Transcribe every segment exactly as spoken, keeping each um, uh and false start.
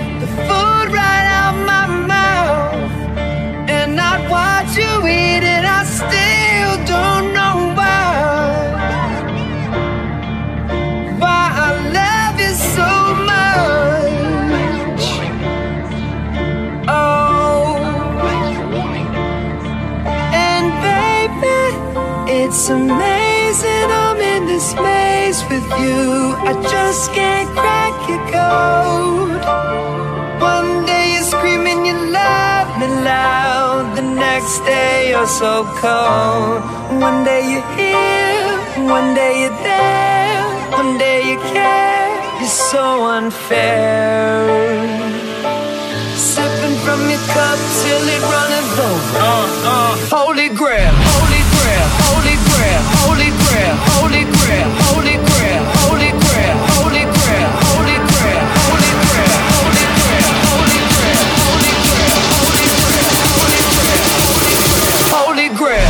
the food right out my mouth, and I'd watch you eat it. I still don't know why, why I love you so much. Oh, and baby, it's amazing I'm in this space with you. I just can't crack your code. One day you're screaming you love me loud, the next day you're so cold. One day you're here, one day you're there, one day you care. You're so unfair. Sipping from your cup till it runneth over. uh, uh. Holy grail, holy grail, holy grail, holy grail, holy grail, holy grail, holy grail, holy grail, holy grail, holy grail, holy grail, holy grail, holy grail, holy grail, holy grail, holy grail.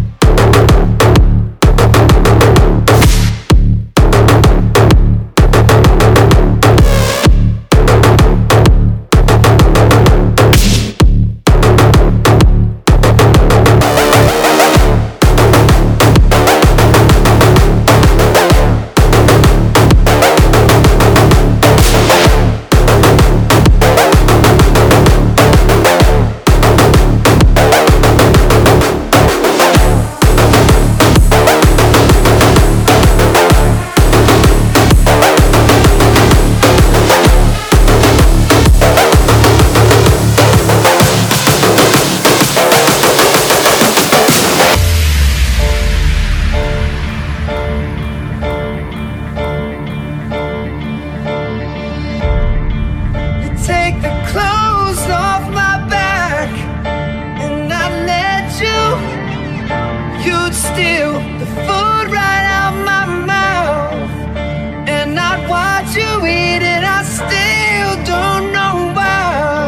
Take the clothes off my back, and I'd let you. You'd steal the food right out my mouth, and I'd watch you eat it. I still don't know why,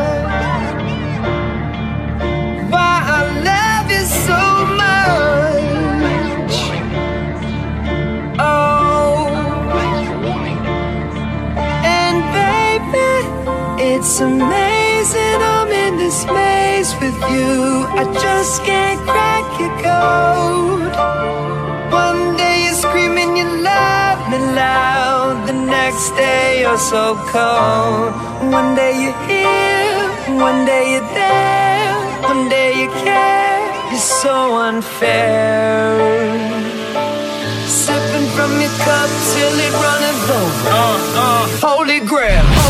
why I love you so much. Oh, and baby, it's amazing I'm in this space with you. I just can't crack your code. One day you're screaming you love me loud, the next day you're so cold. One day you're here, one day you're there, one day you care. You're so unfair. Sipping from your cup till it runneth over. uh, uh. Holy grail.